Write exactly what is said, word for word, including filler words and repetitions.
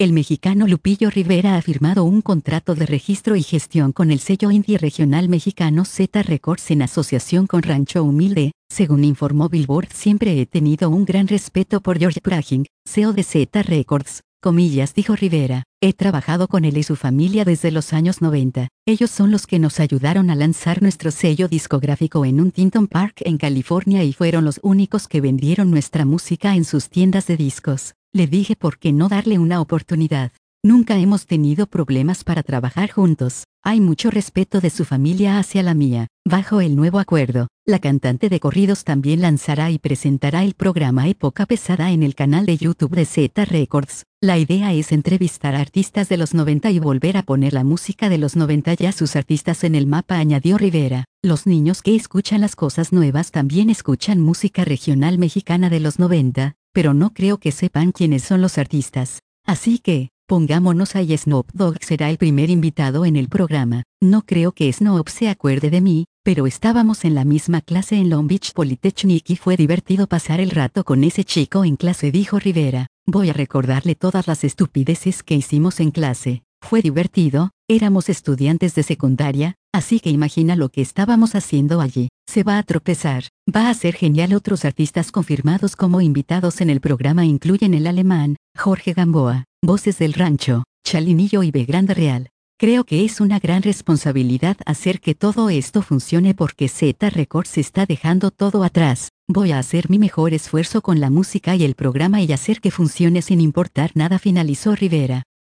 El mexicano Lupillo Rivera ha firmado un contrato de registro y gestión con el sello indie regional mexicano Z Records en asociación con Rancho Humilde. Según informó Billboard, siempre he tenido un gran respeto por George Pragin, C E O de Z Records. Comillas, dijo Rivera, he trabajado con él y su familia desde los años noventa. Ellos son los que nos ayudaron a lanzar nuestro sello discográfico en Huntington Park en California y fueron los únicos que vendieron nuestra música en sus tiendas de discos. Le dije por qué no darle una oportunidad. Nunca hemos tenido problemas para trabajar juntos. Hay mucho respeto de su familia hacia la mía. Bajo el nuevo acuerdo, la cantante de corridos también lanzará y presentará el programa Época Pesada en el canal de YouTube de Z Records. La idea es entrevistar a artistas de los noventa y volver a poner la música de los noventa y a sus artistas en el mapa, añadió Rivera. Los niños que escuchan las cosas nuevas también escuchan música regional mexicana de los noventa, pero no creo que sepan quiénes son los artistas. Así que, pongámonos ahí. Snoop Dogg será el primer invitado en el programa. No creo que Snoop se acuerde de mí, pero estábamos en la misma clase en Long Beach Polytechnic y fue divertido pasar el rato con ese chico en clase, dijo Rivera. Voy a recordarle todas las estupideces que hicimos en clase. Fue divertido, éramos estudiantes de secundaria, así que imagina lo que estábamos haciendo allí. Se va a tropezar. Va a ser genial. Otros artistas confirmados como invitados en el programa incluyen el alemán, Jorge Gamboa, Voces del Rancho, Chalinillo y B Grande Real. Creo que es una gran responsabilidad hacer que todo esto funcione porque Z Records está dejando todo atrás. Voy a hacer mi mejor esfuerzo con la música y el programa y hacer que funcione sin importar nada, finalizó Rivera.